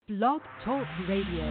Blog Talk Radio.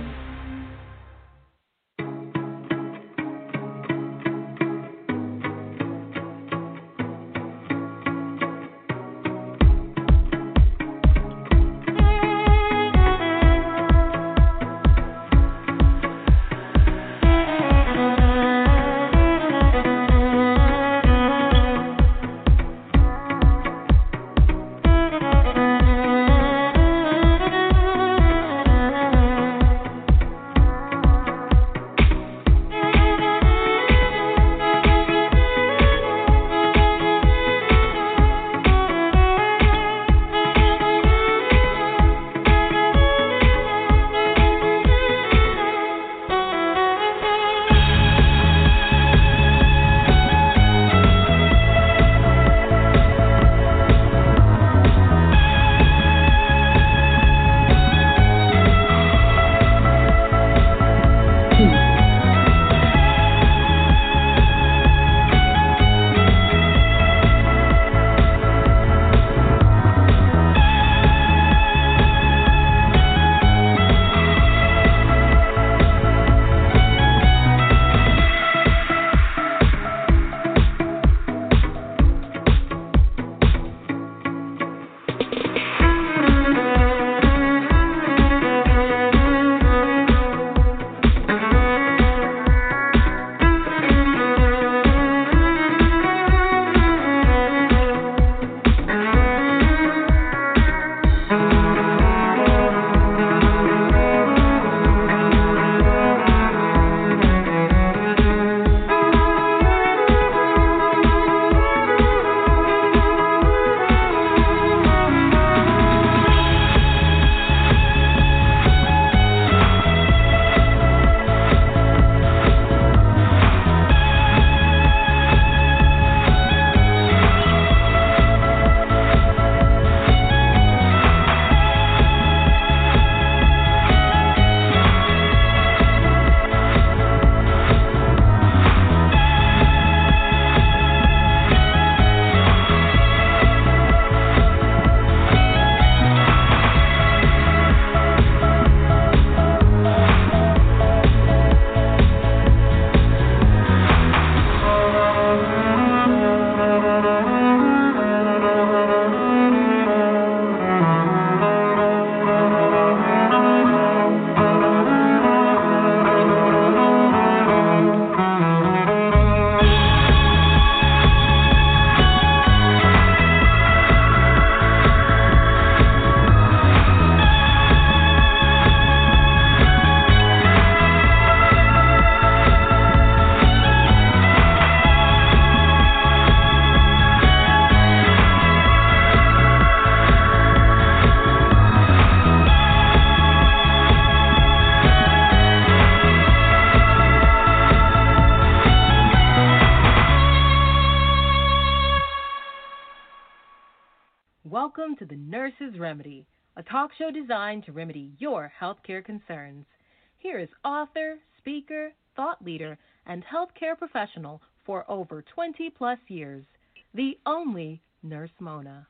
Welcome to The Nurse's Remedy, a talk show designed to remedy your healthcare concerns. Here is author, speaker, thought leader, and healthcare professional for over 20-plus years, the only Nurse Mona.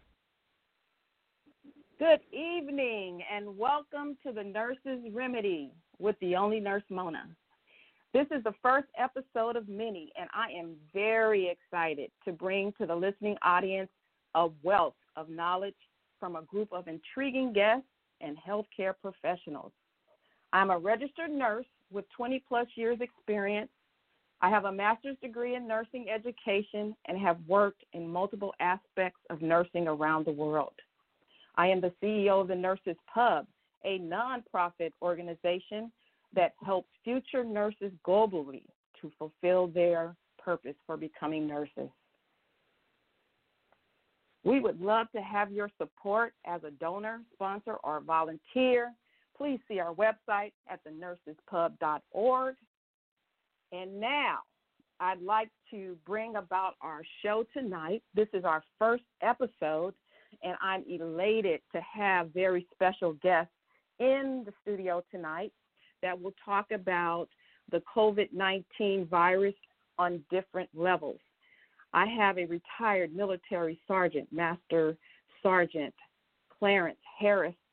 Good evening, and welcome to The Nurse's Remedy with the only Nurse Mona. This is the first episode of many, and I am very excited to bring to the listening audience a wealth of knowledge from a group of intriguing guests and healthcare professionals. I'm a registered nurse with 20-plus years experience. I have a master's degree in nursing education and have worked in multiple aspects of nursing around the world. I am the CEO of the Nurses Pub, a nonprofit organization that helps future nurses globally to fulfill their purpose for becoming nurses. We would love to have your support as a donor, sponsor, or volunteer. Please see our website at thenursespub.org. And now I'd like to bring about our show tonight. This is our first episode, and I'm elated to have very special guests in the studio tonight that will talk about the COVID-19 virus on different levels. I have a retired military sergeant, Master Sergeant Clarence Harris,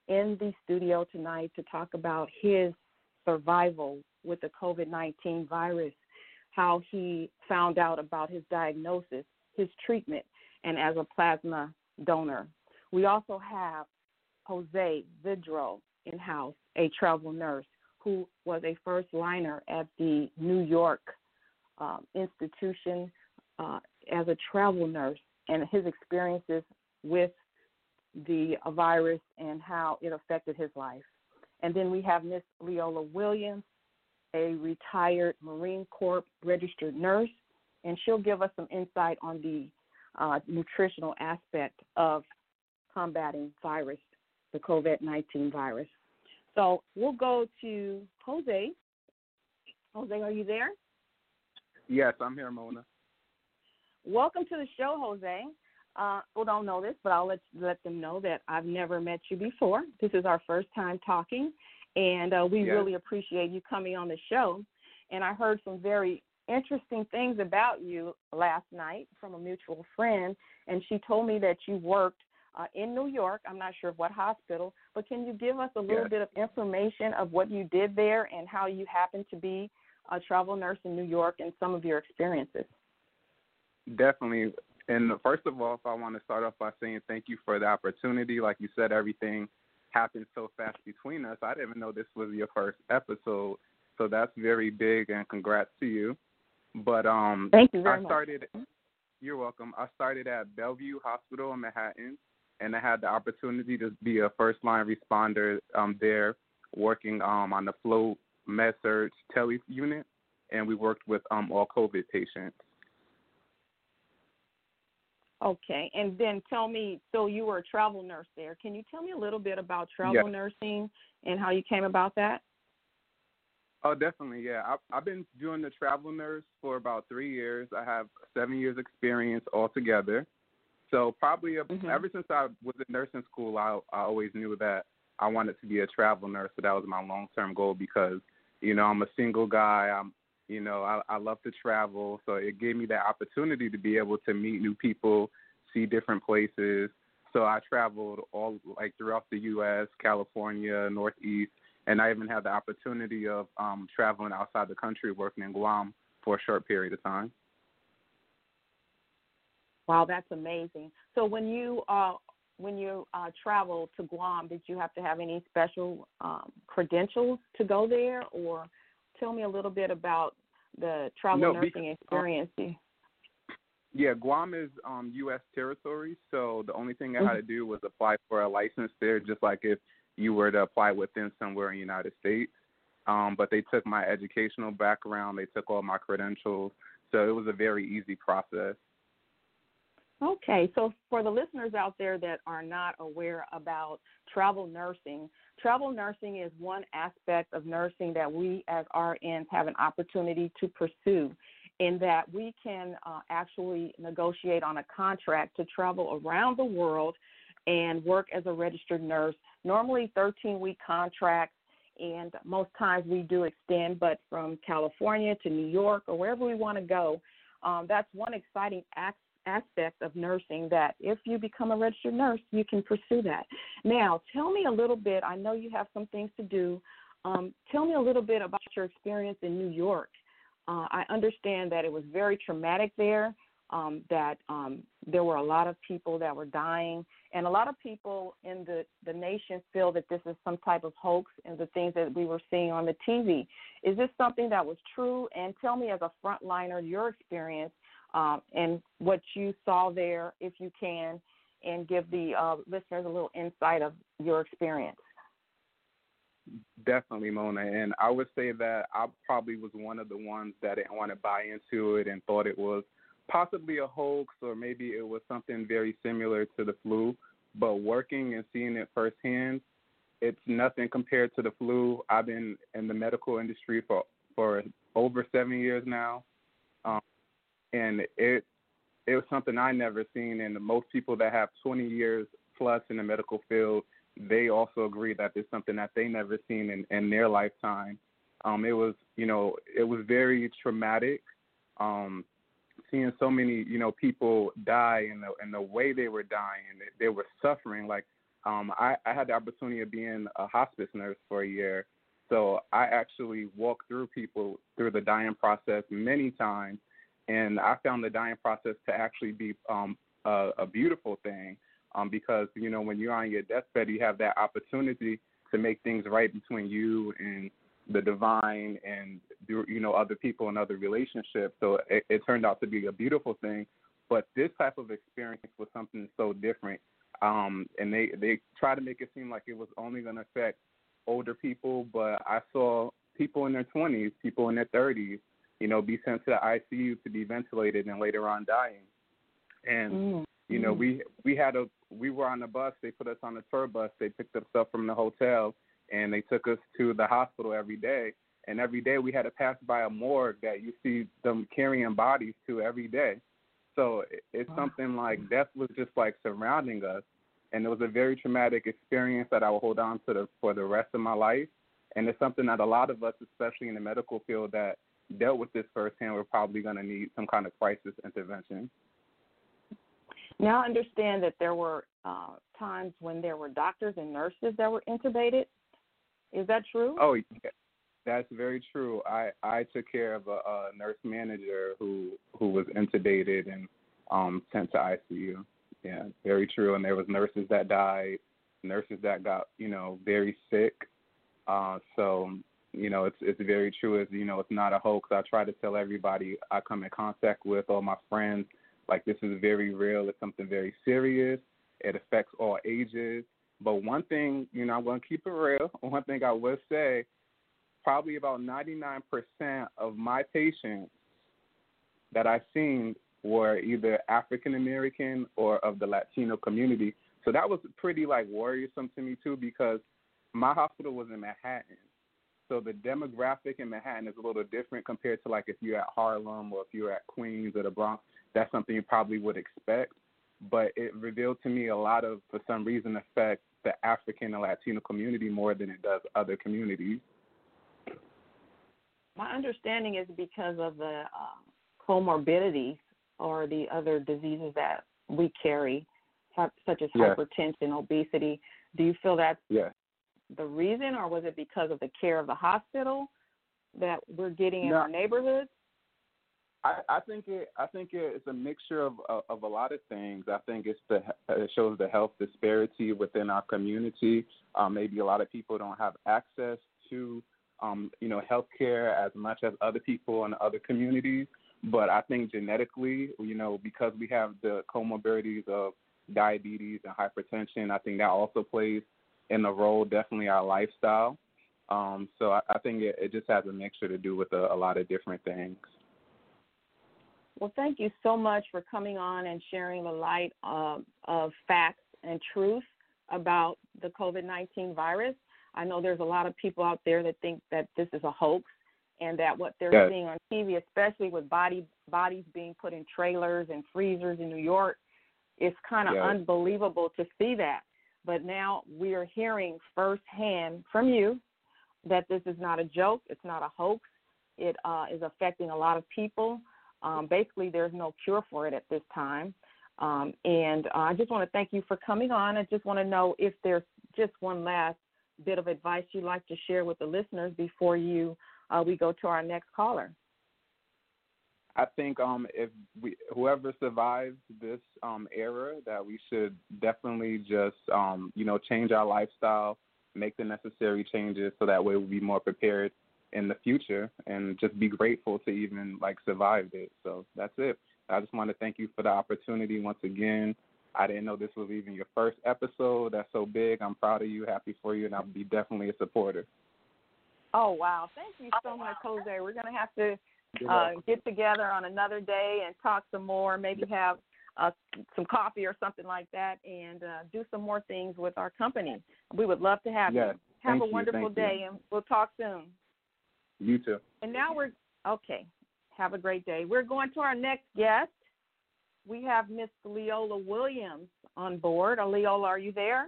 in the studio tonight to talk about his survival with the COVID-19 virus, how he found out about his diagnosis, his treatment, and as a plasma donor. We also have Jose Vidro in-house, a travel nurse who was a first liner at the New York institution as a travel nurse, and his experiences with the virus and how it affected his life. And then we have Miss Leola Williams, a retired Marine Corps registered nurse, and she'll give us some insight on the nutritional aspect of combating virus, the COVID-19 virus. So we'll go to Jose. Jose, are you there? Yes, I'm here, Mona. Welcome to the show, Jose. People don't know this, but I'll let them know that I've never met you before. This is our first time talking, and we really appreciate you coming on the show. And I heard some very interesting things about you last night from a mutual friend, and she told me that you worked in New York. I'm not sure of what hospital, but can you give us a little bit of information of what you did there and how you happened to be a travel nurse in New York and some of your experiences? Definitely. And first of all, if I want to start off by saying thank you for the opportunity. Like you said, everything happened so fast between us. I didn't even know this was your first episode, so that's very big, and congrats to you. But thank you very much. You're welcome. I started at Bellevue Hospital in Manhattan, and I had the opportunity to be a first-line responder there, working on the float med-surg tele unit, and we worked with all COVID patients. Okay, and then tell me, so you were a travel nurse there. Can you tell me a little bit about travel nursing and how you came about that? Oh, definitely, yeah. I've been doing the travel nurse for about 3 years. I have 7 years experience altogether. So probably ever since I was in nursing school, I always knew that I wanted to be a travel nurse. So that was my long-term goal because, I'm a single guy. I love to travel. So it gave me that opportunity to be able to meet new people, see different places. So I traveled all throughout the U.S., California, Northeast, and I even had the opportunity of traveling outside the country, working in Guam for a short period of time. Wow, that's amazing. So when you traveled to Guam, did you have to have any special credentials to go there, or tell me a little bit about the travel nursing experience? Yeah, Guam is U.S. territory, so the only thing I had to do was apply for a license there, just like if you were to apply within somewhere in the United States. But they took my educational background, they took all my credentials, so it was a very easy process. Okay, so for the listeners out there that are not aware about travel nursing is one aspect of nursing that we as RNs have an opportunity to pursue, in that we can actually negotiate on a contract to travel around the world and work as a registered nurse, normally 13-week contracts, and most times we do extend, but from California to New York or wherever we want to go. That's one exciting aspect of nursing, that if you become a registered nurse, you can pursue that. Now, tell me a little bit. I know you have some things to do. Tell me a little bit about your experience in New York. I understand that it was very traumatic there, that there were a lot of people that were dying, and a lot of people in the nation feel that this is some type of hoax and the things that we were seeing on the TV. Is this something that was true? And tell me, as a frontliner, your experience and what you saw there, if you can, and give the listeners a little insight of your experience. Definitely, Mona. And I would say that I probably was one of the ones that didn't want to buy into it and thought it was possibly a hoax, or maybe it was something very similar to the flu. But working and seeing it firsthand, it's nothing compared to the flu. I've been in the medical industry for over 7 years now. And it was something I never seen, and most people that have 20 years plus in the medical field, they also agree that it's something that they never seen in their lifetime. It was very traumatic. Seeing so many, people die and the way they were dying, they were suffering. Like, I had the opportunity of being a hospice nurse for a year. So I actually walked through people through the dying process many times, and I found the dying process to actually be a beautiful thing, because, you know, when you're on your deathbed, you have that opportunity to make things right between you and the divine and, you know, other people and other relationships. So it turned out to be a beautiful thing. But this type of experience was something so different. And they try to make it seem like it was only going to affect older people, but I saw people in their 20s, people in their 30s, you know, be sent to the ICU to be ventilated and later on dying. And, you know, we were on the bus. They put us on the tour bus. They picked up stuff from the hotel, and they took us to the hospital every day. And every day we had to pass by a morgue that you see them carrying bodies to every day. So it's something like death was just like surrounding us. And it was a very traumatic experience that I will hold on to for the rest of my life. And it's something that a lot of us, especially in the medical field, that dealt with this firsthand, we're probably going to need some kind of crisis intervention. Now I understand that there were times when there were doctors and nurses that were intubated. Is that true? Oh, yeah, that's very true. I took care of a nurse manager who was intubated and sent to ICU. Yeah, very true. And there was nurses that died, nurses that got, you know, very sick. So, you know, it's very true. It's, you know, it's not a hoax. I try to tell everybody I come in contact with, all my friends, like, this is very real. It's something very serious. It affects all ages. But one thing, you know, I'm going to keep it real. One thing I will say, probably about 99% of my patients that I've seen were either African American or of the Latino community. So that was pretty, like, worrisome to me, too, because my hospital was in Manhattan. So the demographic in Manhattan is a little different compared to, like, if you're at Harlem or if you're at Queens or the Bronx. That's something you probably would expect. But it revealed to me a lot of, for some reason, affect the African and Latino community more than it does other communities. My understanding is because of the comorbidities or the other diseases that we carry, such as hypertension, obesity. Do you feel that's the reason, or was it because of the care of the hospital that we're getting in our neighborhoods? I think it's a mixture of a lot of things. I think it shows the health disparity within our community. Maybe a lot of people don't have access to you know, healthcare as much as other people in other communities. But I think genetically, you know, because we have the comorbidities of diabetes and hypertension, I think that also plays in a role. Definitely our lifestyle. So I think it just has a mixture to do with a lot of different things. Well, thank you so much for coming on and sharing the light of facts and truth about the COVID-19 virus. I know there's a lot of people out there that think that this is a hoax and that what they're seeing on TV, especially with bodies being put in trailers and freezers in New York, it's kind of unbelievable to see that. But now we are hearing firsthand from you that this is not a joke. It's not a hoax. It is affecting a lot of people. Basically, there's no cure for it at this time. And I just want to thank you for coming on. I just want to know if there's just one last bit of advice you'd like to share with the listeners before we go to our next caller. I think if whoever survives this era, that we should definitely just you know, change our lifestyle, make the necessary changes so that way we'll be more prepared in the future, and just be grateful to even, like, survive it. So that's it. I just want to thank you for the opportunity once again. I didn't know this was even your first episode. That's so big. I'm proud of you, happy for you, and I'll be definitely a supporter. Oh, wow. Thank you so much, Jose. We're going to have to get together on another day and talk some more, maybe have some coffee or something like that, and do some more things with our company. We would love to have you. Have a wonderful day, and we'll talk soon. You too. And now have a great day. We're going to our next guest. We have Miss Leola Williams on board. Leola, are you there?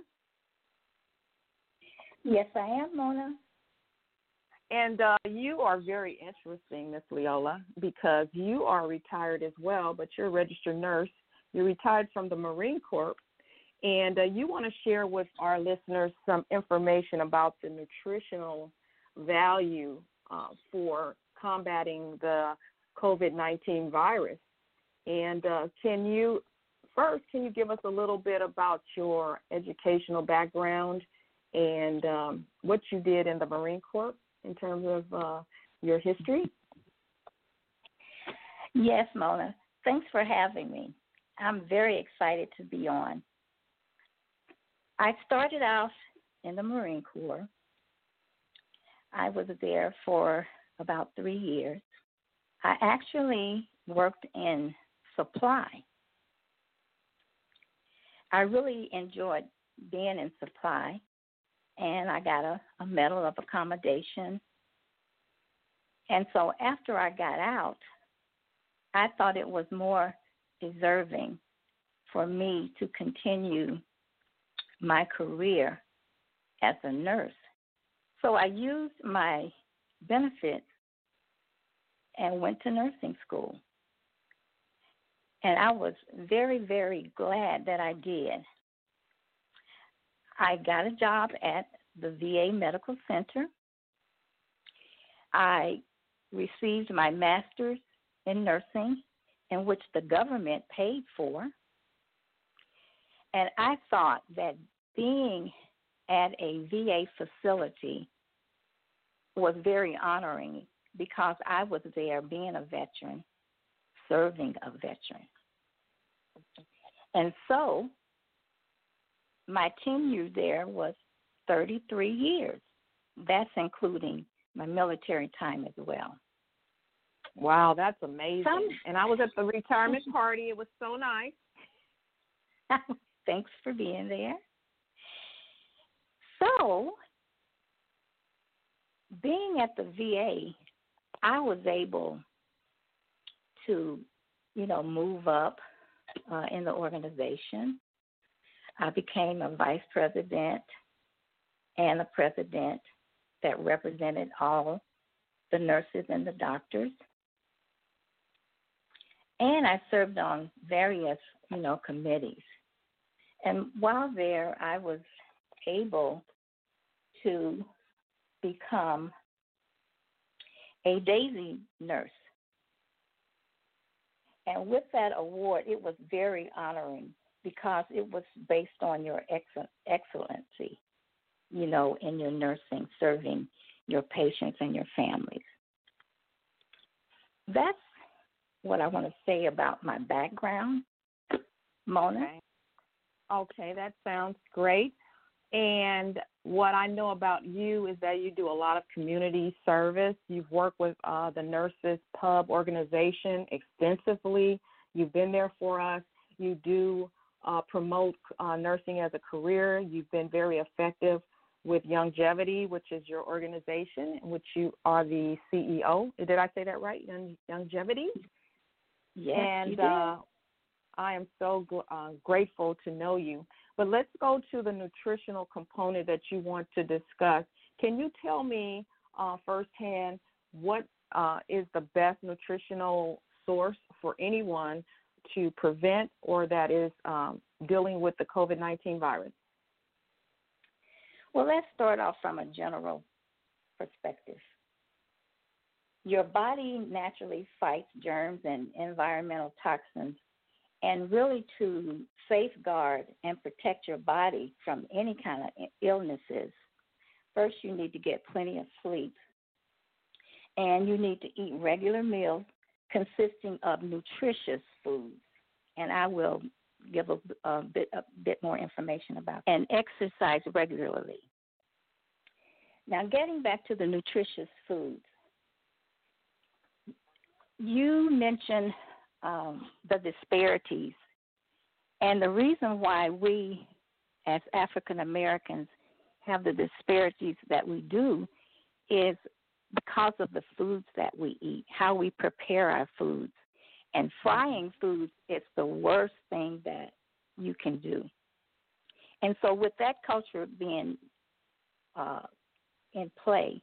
Yes, I am, Mona. And you are very interesting, Miss Leola, because you are retired as well, but you're a registered nurse. You're retired from the Marine Corps, And you want to share with our listeners some information about the nutritional value for combating the COVID-19 virus. And can you give us a little bit about your educational background and what you did in the Marine Corps in terms of your history? Yes, Mona. Thanks for having me. I'm very excited to be on. I started out in the Marine Corps. I was there for about 3 years. I actually worked in supply. I really enjoyed being in supply, and I got a medal of accommodation. And so after I got out, I thought it was more deserving for me to continue my career as a nurse. So I used my benefits and went to nursing school. And I was very, very glad that I did. I got a job at the VA Medical Center. I received my master's in nursing, in which the government paid for. And I thought that being at a VA facility was very honoring because I was there being a veteran, serving a veteran. And so my tenure there was 33 years. That's including my military time as well. Wow, that's amazing. And I was at the retirement party. It was so nice. Thanks for being there. So, being at the VA, I was able to, move up in the organization. I became a vice president and a president that represented all the nurses and the doctors. And I served on various, committees. And while there, I was able to become a DAISY nurse. And with that award, it was very honoring because it was based on your excellency, in your nursing, serving your patients and your families. That's what I want to say about my background, Mona. Okay, that sounds great. And what I know about you is that you do a lot of community service. You've worked with the Nurses Pub organization extensively. You've been there for us. You do promote nursing as a career. You've been very effective with Youngevity, which is your organization, in which you are the CEO. Did I say that right? Youngevity? Yes, and you did. I am so grateful to know you. But let's go to the nutritional component that you want to discuss. Can you tell me firsthand what is the best nutritional source for anyone to prevent or that is dealing with the COVID-19 virus? Well, let's start off from a general perspective. Your body naturally fights germs and environmental toxins, and really to safeguard and protect your body from any kind of illnesses, first you need to get plenty of sleep, and you need to eat regular meals consisting of nutritious foods, and I will give a bit more information about that. And exercise regularly. Now, getting back to the nutritious foods, you mentioned the disparities, and the reason why we as African Americans have the disparities that we do is because of the foods that we eat, how we prepare our foods. And frying foods is the worst thing that you can do. And so with that culture being in play,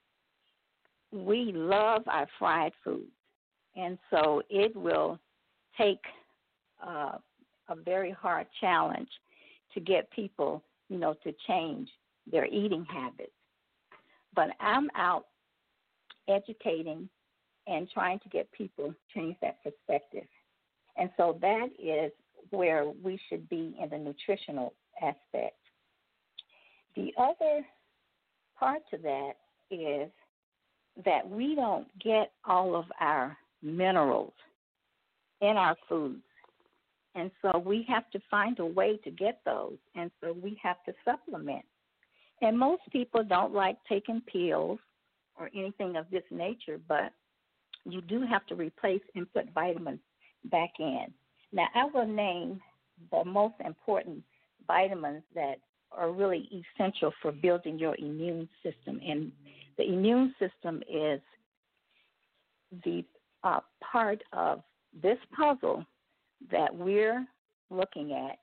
we love our fried foods. And so it will take a very hard challenge to get people, to change their eating habits. But I'm out educating and trying to get people to change that perspective. And so that is where we should be in the nutritional aspect. The other part to that is that we don't get all of our minerals in our foods. And so we have to find a way to get those. And so we have to supplement. And most people don't like taking pills or anything of this nature, but you do have to replace and put vitamins back in. Now, I will name the most important vitamins that are really essential for building your immune system. And the immune system is the part of this puzzle that we're looking at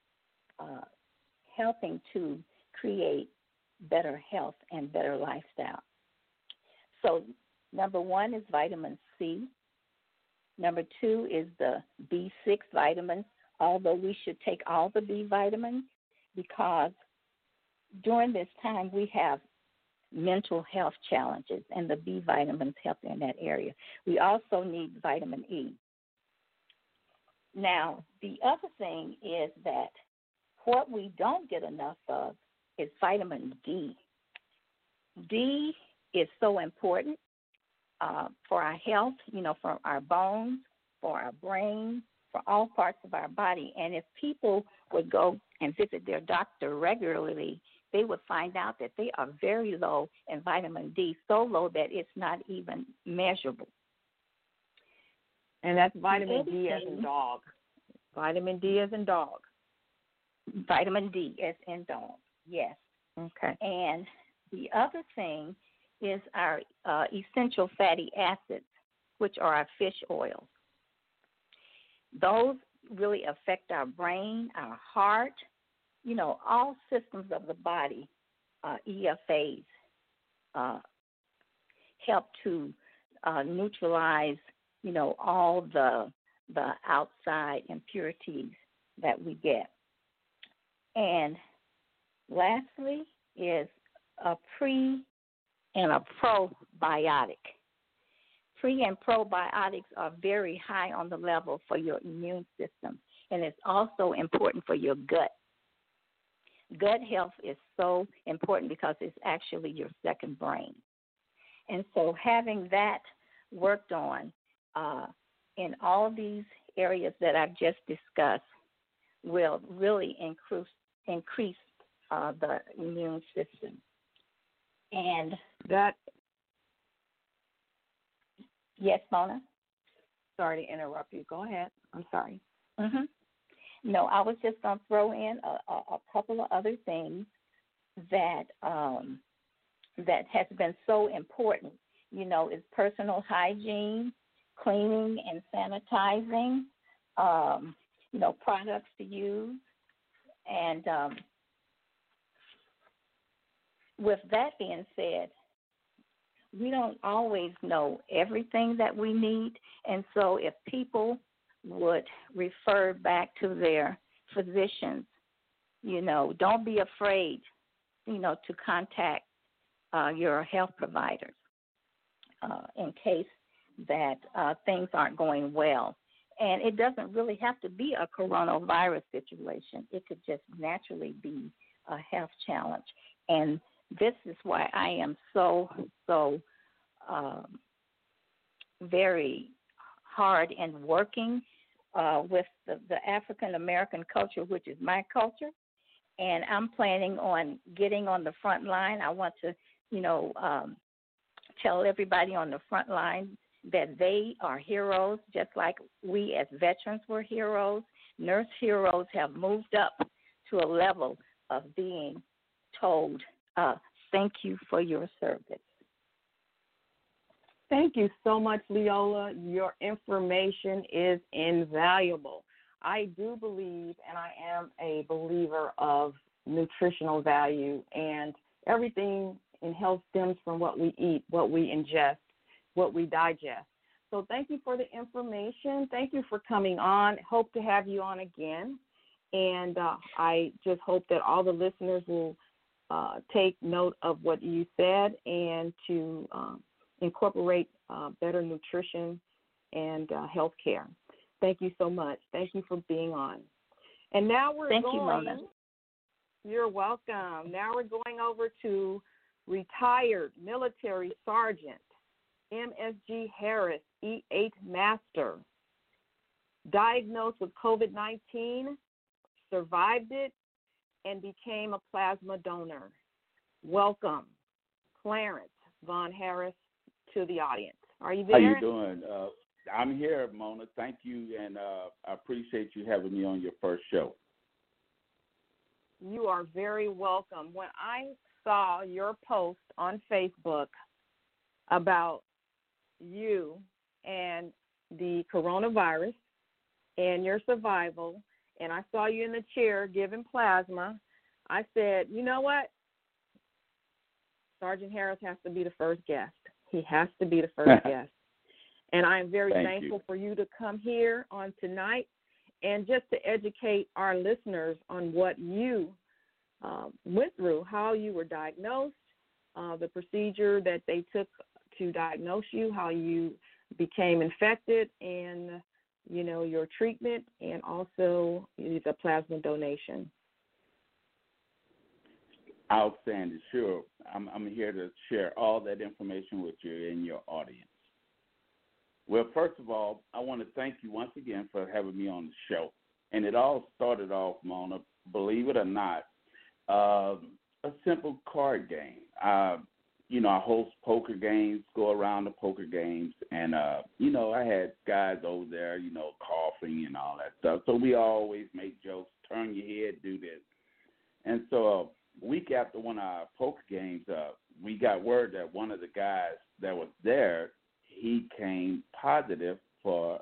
helping to create better health and better lifestyle. So number 1 is vitamin C. Number 2 is the B6 vitamins, although we should take all the B vitamins because during this time we have mental health challenges, and the B vitamins help in that area. We also need vitamin E. Now, the other thing is that what we don't get enough of is vitamin D. D is so important for our health, for our bones, for our brain, for all parts of our body. And if people would go and visit their doctor regularly, they would find out that they are very low in vitamin D, so low that it's not even measurable. And that's vitamin D as in dog. Vitamin D as in dog. Vitamin D as in dog, yes. Okay. And the other thing is our essential fatty acids, which are our fish oils. Those really affect our brain, our heart, all systems of the body. EFAs help to neutralize, all the outside impurities that we get. And lastly is a pre and a probiotic. Pre and probiotics are very high on the level for your immune system, and it's also important for your gut. Gut health is so important because it's actually your second brain. And so having that worked on in all these areas that I've just discussed will really increase the immune system. And that, yes, Mona? Sorry to interrupt you. Go ahead. I'm sorry. Mm-hmm. No, I was just going to throw in a couple of other things that that has been so important, is personal hygiene, cleaning and sanitizing, products to use. And with that being said, we don't always know everything that we need. And so if people would refer back to their physicians, don't be afraid, to contact your health providers in case that things aren't going well. And it doesn't really have to be a coronavirus situation. It could just naturally be a health challenge. And this is why I am so very hard and working with the African American culture, which is my culture. And I'm planning on getting on the front line. I want to, tell everybody on the front line that they are heroes, just like we as veterans were heroes. Nurse heroes have moved up to a level of being told, thank you for your service. Thank you so much, Leola. Your information is invaluable. I do believe, and I am a believer of nutritional value, and everything in health stems from what we eat, what we ingest, what we digest. So thank you for the information. Thank you for coming on. Hope to have you on again. And I just hope that all the listeners will take note of what you said and to incorporate better nutrition and health care. Thank you so much. Thank you for being on. And now we're Thank going. you, Mona. You're welcome. Now we're going over to retired military sergeant MSG Harris, E8 Master, diagnosed with COVID-19, survived it, and became a plasma donor. Welcome, Clarence Von Harris, to the audience. Are you there? How you doing? I'm here, Mona. Thank you, and I appreciate you having me on your first show. You are very welcome. When I saw your post on Facebook about you and the coronavirus and your survival, and I saw you in the chair giving plasma, I said, you know what? Sergeant Harris has to be the first guest. He has to be the first guest. And I am very thankful for you to come here on tonight and just to educate our listeners on what you went through, how you were diagnosed, the procedure that they took to diagnose you, how you became infected, and, you know, your treatment, and also the plasma donation. Outstanding, sure. I'm here to share all that information with you and your audience. Well, first of all, I want to thank you once again for having me on the show. And it all started off, Mona, believe it or not, a simple card game. I host poker games, go around the poker games, and, I had guys over there, coughing and all that stuff. So we always make jokes, turn your head, do this. And so a week after one of our poker games, we got word that one of the guys that was there, he came positive for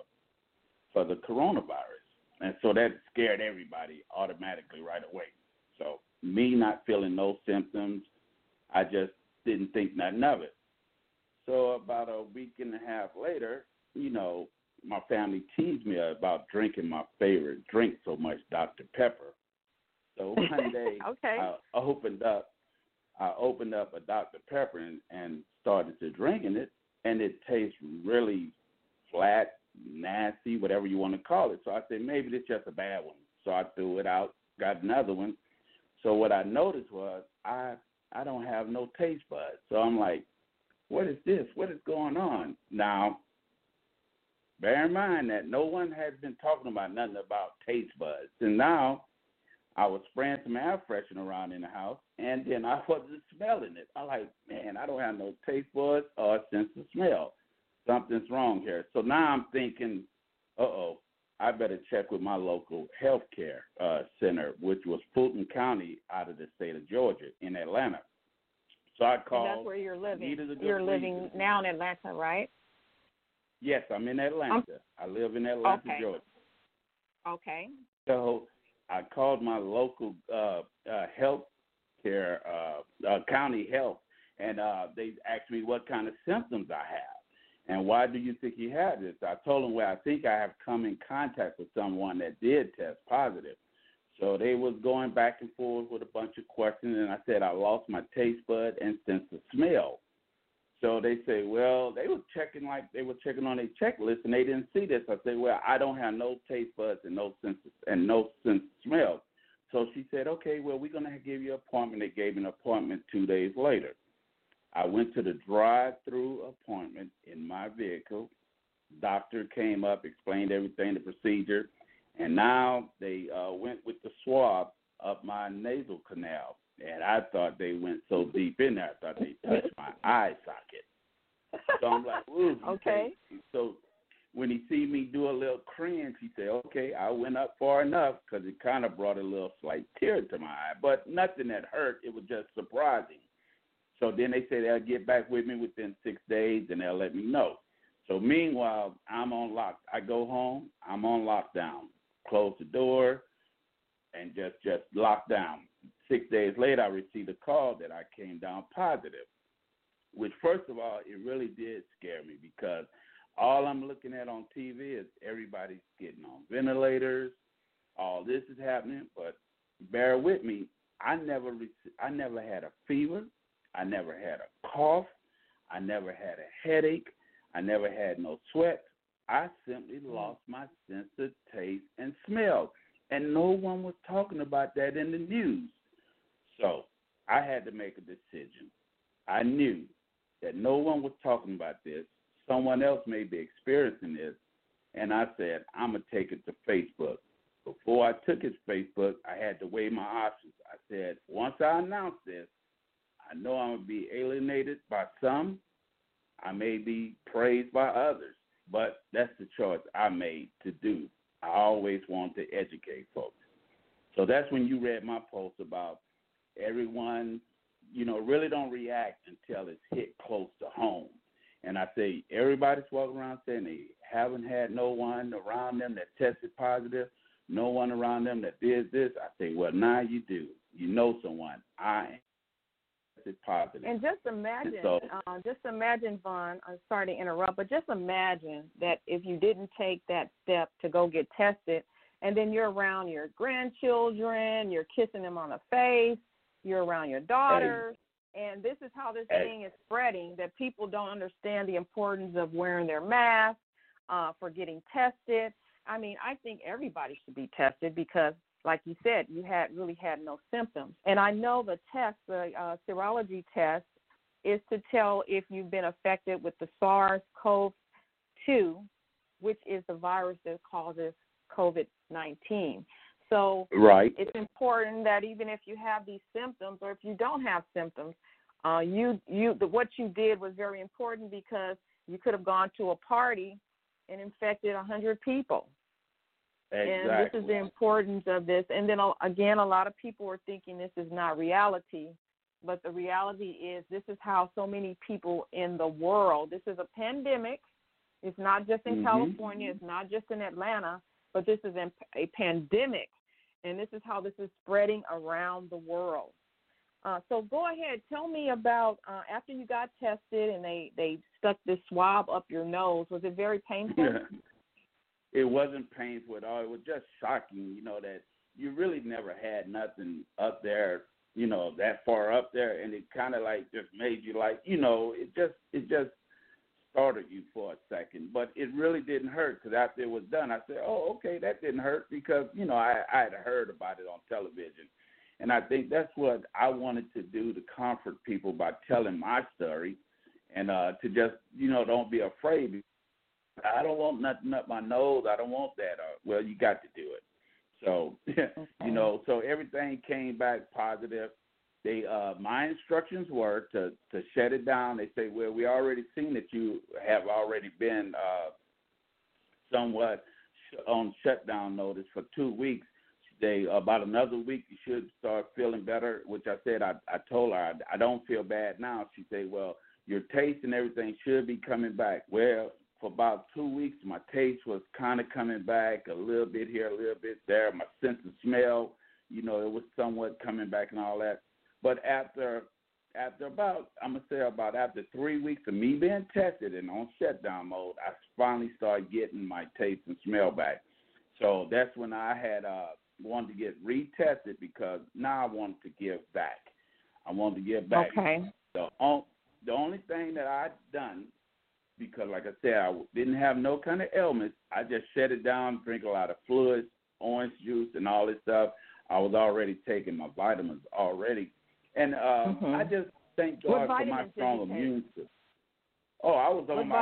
the coronavirus. And so that scared everybody automatically right away. So me not feeling no symptoms, I just didn't think nothing of it. So about a week and a half later, my family teased me about drinking my favorite drink so much, Dr. Pepper. So one day okay. I opened up a Dr. Pepper and started to drinking it, and it tastes really flat, nasty, whatever you want to call it. So I said, maybe it's just a bad one. So I threw it out, got another one. So what I noticed was I don't have no taste buds. So I'm like, what is this? What is going on? Now, bear in mind that no one has been talking about nothing about taste buds. And now I was spraying some air freshener around in the house, and then I wasn't smelling it. I'm like, man, I don't have no taste buds or sense of smell. Something's wrong here. So now I'm thinking, I better check with my local health care center, which was Fulton County out of the state of Georgia in Atlanta. So I called. And that's where you're living. You're living now in Atlanta, right? Yes, I'm in Atlanta. I live in Atlanta, Georgia. Okay. So I called my local health care, county health, and they asked me what kind of symptoms I have. And why do you think you have this? I told them, well, I think I have come in contact with someone that did test positive. So they was going back and forth with a bunch of questions, and I said I lost my taste bud and sense of smell. So they say, well, they were checking on their checklist, and they didn't see this. I said, well, I don't have no taste buds and no sense of smell. So she said, okay, well, we're going to give you an appointment. They gave me an appointment 2 days later. I went to the drive-through appointment in my vehicle. Doctor came up, explained everything, the procedure, and now they went with the swab up my nasal canal. And I thought they went so deep in there, I thought they touched my eye socket. So I'm like, ooh. Okay. So when he see me do a little cringe, he said, okay, I went up far enough, because it kind of brought a little slight tear to my eye, but nothing that hurt. It was just surprising. So then they say they'll get back with me within 6 days, and they'll let me know. So meanwhile, I'm on lock. I go home, I'm on lockdown. Close the door and just lock down. 6 days later, I received a call that I came down positive, which, first of all, it really did scare me, because all I'm looking at on TV is everybody's getting on ventilators. all this is happening, but bear with me. I never had a fever. I never had a cough. I never had a headache. I never had no sweat. I simply lost my sense of taste and smell. And no one was talking about that in the news. So I had to make a decision. I knew that no one was talking about this. Someone else may be experiencing this. And I said, I'm going to take it to Facebook. Before I took it to Facebook, I had to weigh my options. I said, once I announce this, I know I'm going to be alienated by some. I may be praised by others. But that's the choice I made to do. I always wanted to educate folks. So that's when you read my post about everyone, really don't react until it's hit close to home. And I say everybody's walking around saying they haven't had no one around them that tested positive, no one around them that did this. I say, well, now you do. You know someone. I tested positive. And just imagine, Vaughn, I'm sorry to interrupt, but just imagine that if you didn't take that step to go get tested, and then you're around your grandchildren, you're kissing them on the face, you're around your daughters, and this is how this thing is spreading, that people don't understand the importance of wearing their mask, for getting tested. I mean, I think everybody should be tested because, like you said, you really had no symptoms. And I know the test, the serology test, is to tell if you've been affected with the SARS-CoV-2, which is the virus that causes COVID-19. So It's important that even if you have these symptoms or if you don't have symptoms, what you did was very important because you could have gone to a party and infected 100 people. Exactly. And this is the importance of this. And then, again, a lot of people are thinking this is not reality, but the reality is this is how so many people in the world, this is a pandemic. It's not just in California. It's not just in Atlanta, but this is a pandemic. And this is how this is spreading around the world. So go ahead. Tell me about after you got tested and they stuck this swab up your nose. Was it very painful? Yeah. It wasn't painful at all. It was just shocking, that you really never had nothing up there, that far up there. And it kind of like just made you like, it just started you for a second. But it really didn't hurt because after it was done, I said, oh, okay, that didn't hurt because, I had heard about it on television. And I think that's what I wanted to do to comfort people by telling my story and to just, don't be afraid. I don't want nothing up my nose. I don't want that. Well, you got to do it. So, so everything came back positive. They, my instructions were to shut it down. They say, well, we already seen that you have already been somewhat on shutdown notice for 2 weeks. They about another week you should start feeling better, which I said I told her I don't feel bad now. She said, well, your taste and everything should be coming back. Well, for about 2 weeks, my taste was kind of coming back, a little bit here, a little bit there. My sense of smell, it was somewhat coming back and all that. But after about, I'm going to say after 3 weeks of me being tested and on shutdown mode, I finally started getting my taste and smell back. So that's when I had wanted to get retested because now I wanted to give back. I wanted to give back. Okay. The only thing that I'd done, because like I said, I didn't have no kind of ailments, I just shut it down, drink a lot of fluids, orange juice, and all this stuff. I was already taking my vitamins already. And I just thank God for my strong immune system. Oh, I was on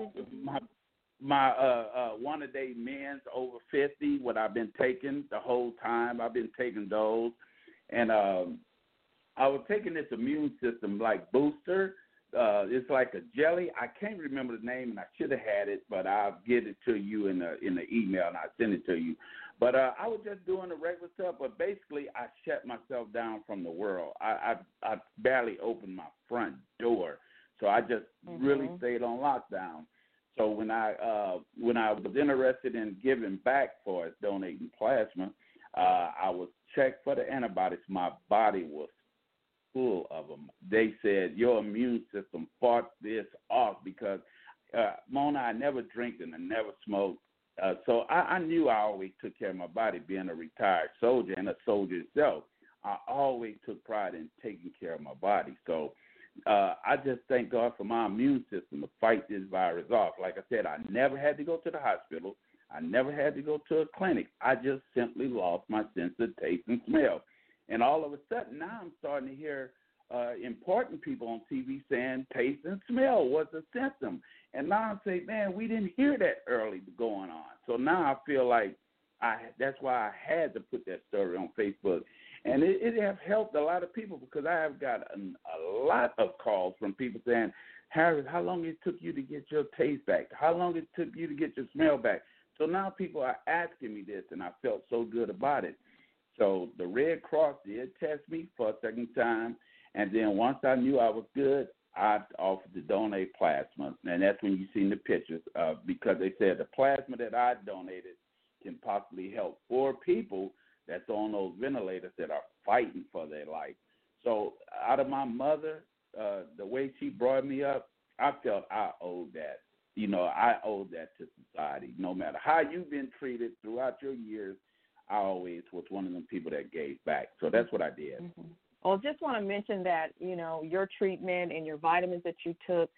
my one-a-day men's over 50, what I've been taking the whole time. I've been taking those. And I was taking this immune system like booster. It's like a jelly. I can't remember the name, and I should have had it, but I'll get it to you in the email, and I'll send it to you. But I was just doing the regular stuff, but basically I shut myself down from the world. I barely opened my front door, so I just really stayed on lockdown. So when I was interested in giving back for donating plasma, I was checked for the antibodies. My body was full of them. They said your immune system fought this off because Mona, I never drank and I never smoked. So I knew I always took care of my body, being a retired soldier and a soldier itself. I always took pride in taking care of my body. So I just thank God for my immune system to fight this virus off. Like I said, I never had to go to the hospital. I never had to go to a clinic. I just simply lost my sense of taste and smell. And all of a sudden, now I'm starting to hear important people on TV saying taste and smell was a symptom. And now I'm saying, man, we didn't hear that early going on. So now I feel like that's why I had to put that story on Facebook. And it has helped a lot of people, because I have got a lot of calls from people saying, Harris, how long it took you to get your taste back? How long it took you to get your smell back? So now people are asking me this, and I felt so good about it. So the Red Cross did test me for a second time, and then once I knew I was good, I offered to donate plasma, and that's when you seen the pictures, because they said the plasma that I donated can possibly help 4 people that's on those ventilators that are fighting for their life. So out of my mother, the way she brought me up, I felt I owed that. I owed that to society. No matter how you've been treated throughout your years, I always was one of them people that gave back. So that's what I did. Mm-hmm. Well, just want to mention that, your treatment and your vitamins that you took,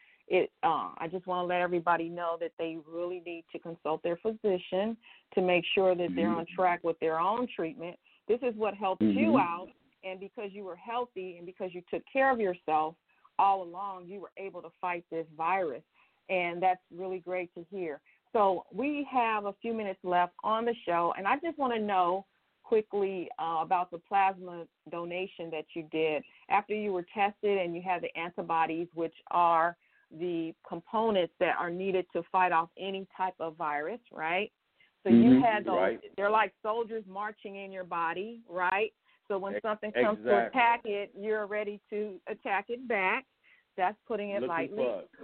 I just want to let everybody know that they really need to consult their physician to make sure that they're on track with their own treatment. This is what helped you out, and because you were healthy and because you took care of yourself all along, you were able to fight this virus, and that's really great to hear. So we have a few minutes left on the show, and I just want to know quickly about the plasma donation that you did. After you were tested and you had the antibodies, which are the components that are needed to fight off any type of virus, right? So you had those, right. They're like soldiers marching in your body, right? So when something comes to attack it, you're ready to attack it back. That's putting it lightly.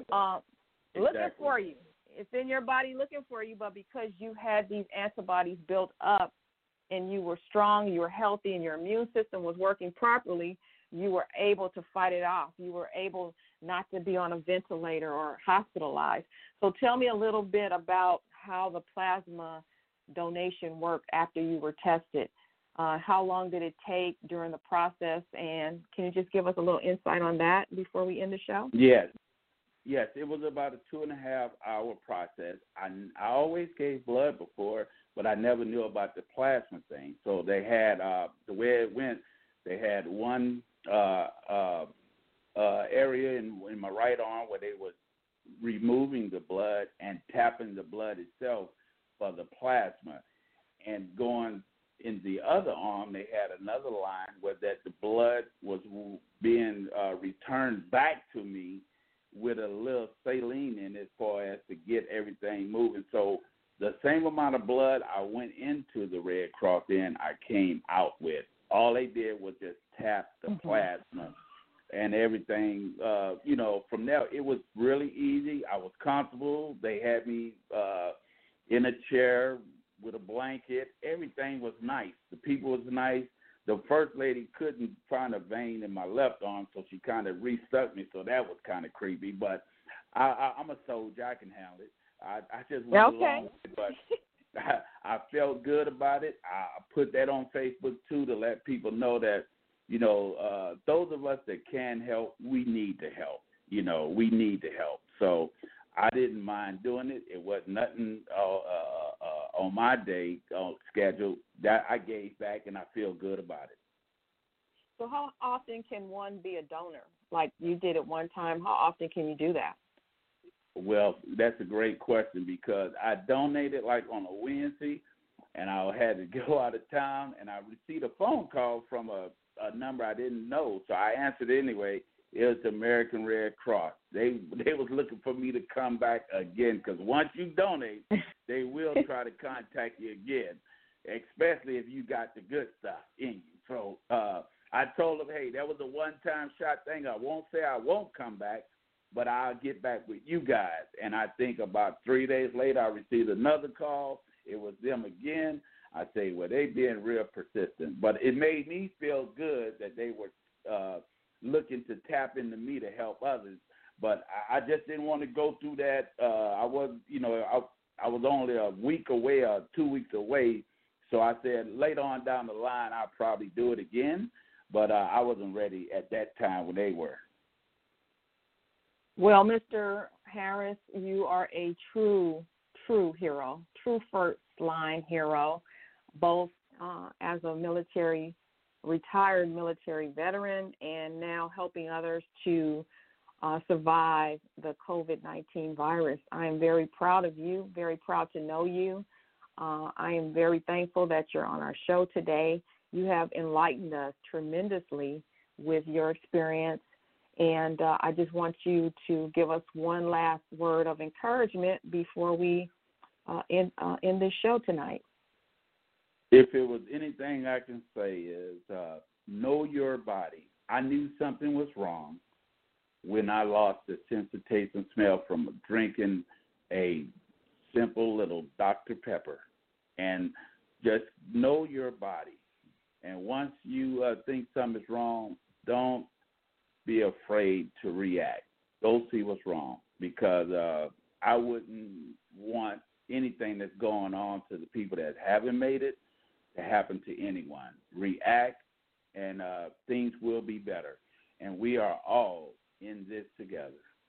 Looking for you. It's in your body looking for you, but because you had these antibodies built up and you were strong, you were healthy, and your immune system was working properly, you were able to fight it off. You were able not to be on a ventilator or hospitalized. So tell me a little bit about how the plasma donation worked after you were tested. How long did it take during the process? And can you just give us a little insight on that before we end the show? Yes, it was about a 2.5-hour process. I always gave blood before, but I never knew about the plasma thing. So they had, the way it went, they had one area in my right arm where they was removing the blood and tapping the blood itself for the plasma. And going in the other arm, they had another line where that the blood was being returned back to me with a little saline in it as far as to get everything moving. So the same amount of blood I went into the Red Cross in, I came out with. All they did was just tap the plasma and everything. From there, it was really easy. I was comfortable. They had me in a chair with a blanket. Everything was nice. The people was nice. The first lady couldn't find a vein in my left arm, so she kind of restuck me, so that was kind of creepy. But I'm a soldier. I can handle it. I just went along with it, but I felt good about it. I put that on Facebook, too, to let people know that, those of us that can help, we need to help. We need to help. So I didn't mind doing it. It was nothing on my day schedule that I gave back, and I feel good about it. So how often can one be a donor? Like you did at one time, how often can you do that? Well, that's a great question because I donated like on a Wednesday, and I had to go out of town, and I received a phone call from a number I didn't know, so I answered anyway. It was the American Red Cross. They was looking for me to come back again because once you donate, they will try to contact you again, especially if you got the good stuff in you. So I told them, hey, that was a one-time shot thing. I won't say I won't come back, but I'll get back with you guys. And I think about 3 days later, I received another call. It was them again. I say, well, they being real persistent. But it made me feel good that they were looking to tap into me to help others. But I just didn't want to go through that. I was, I was only a week away or 2 weeks away. So I said later on down the line, I'll probably do it again. But I wasn't ready at that time when they were. Well, Mr. Harris, you are a true hero, true first-line hero, both as a retired military veteran and now helping others to survive the COVID-19 virus. I am very proud of you, very proud to know you. I am very thankful that you're on our show today. You have enlightened us tremendously with your experience, and I just want you to give us one last word of encouragement before we end this show tonight. If it was anything I can say is know your body. I knew something was wrong when I lost the sense of taste and smell from drinking a simple little Dr. Pepper. And just know your body. And once you think something's wrong, don't be afraid to react. Go see what's wrong, because I wouldn't want anything that's going on to the people that haven't made it to happen to anyone. React, and things will be better. And we are all in this together.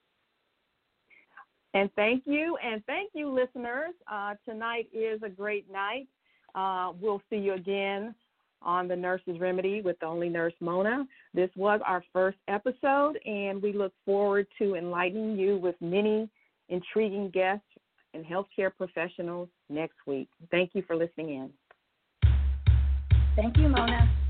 And thank you, listeners. Tonight is a great night. We'll see you again on the Nurse's Remedy with the only nurse, Mona. This was our first episode, and we look forward to enlightening you with many intriguing guests and healthcare professionals next week. Thank you for listening in. Thank you, Mona.